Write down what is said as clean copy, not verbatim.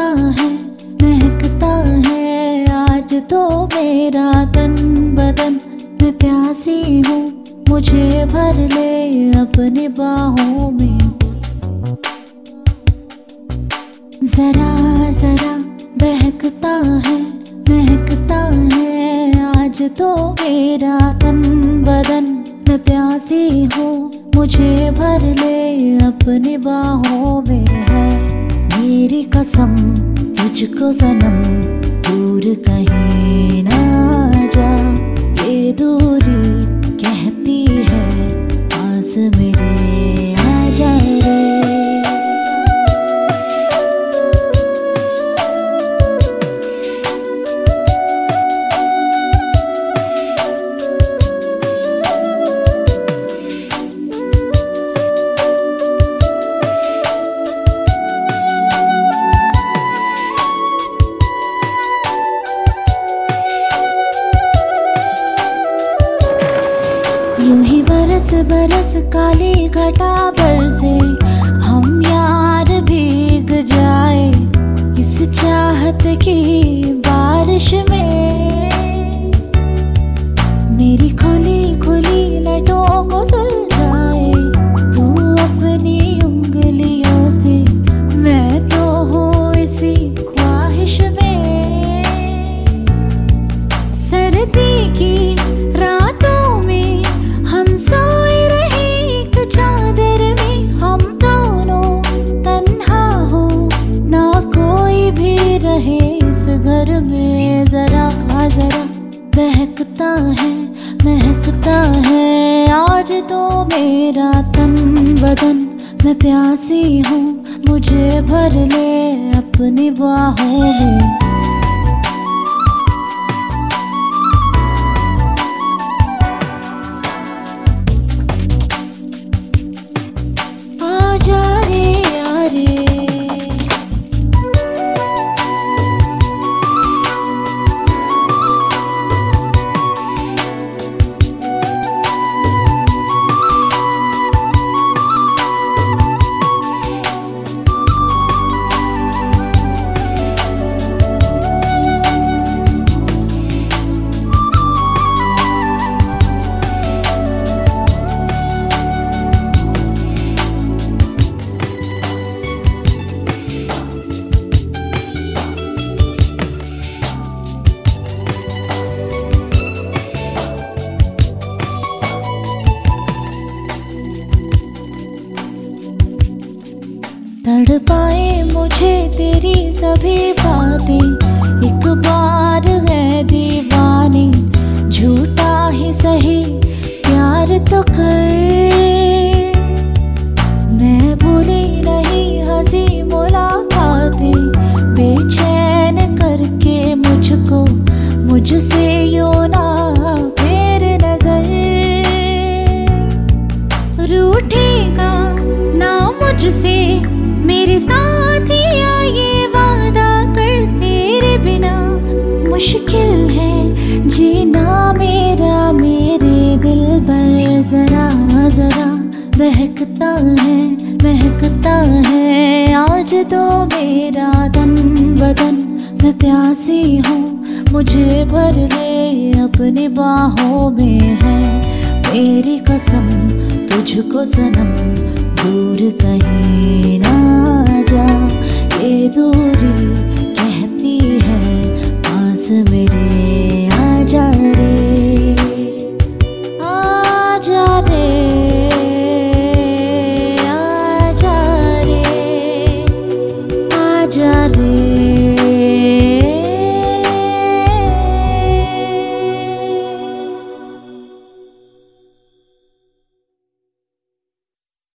महकता है महकता है आज तो मेरा तन बदन। मैं प्यासी हूँ मुझे भर ले अपनी बाहों में। जरा जरा बहकता है महकता है आज तो मेरा तन बदन। मैं प्यासी हूँ मुझे भर ले अपनी बाहों में है मेरी कसम। तुझको सनम दूर कहीं ना जा, ये दूरी कहती है पास मेरे आ जा रे। यूं ही बरस बरस काली घटा बरसे हम यार भीग जाए इस चाहत की बारिश में। मेरी खुली खुली लटों को सुलझाए तू अपनी उंगलियों से। मैं तो हूँ इसी ख्वाहिश में। सर्दी की रातों में हम सोए रहे एक चादर में। हम दोनों तन्हा हो ना कोई भी रहे इस घर में। जरा जरा बहकता है महकता है आज तो मेरा तन बदन। मैं प्यासी हूँ मुझे भर ले अपनी बाहों में। तड़पाए मुझे तेरी सभी बातें एक बार है दीवानी। झूठा ही सही प्यार तो कर। मैं भूली नहीं हंसी मुलाकातें बेचैन करके मुझको मुझसे यूं ना फेर नजर। रूठेगा ना मुझसे मेरे साथिया ये वादा कर। तेरे बिना मुश्किल है जीना मेरा मेरे दिल पर। जरा जरा बहकता है महकता है आज तो मेरा तन बदन। मैं प्यासी हूँ मुझे भर ले अपनी बाहों में है मेरी कसम। तुझको सनम दूर कहीं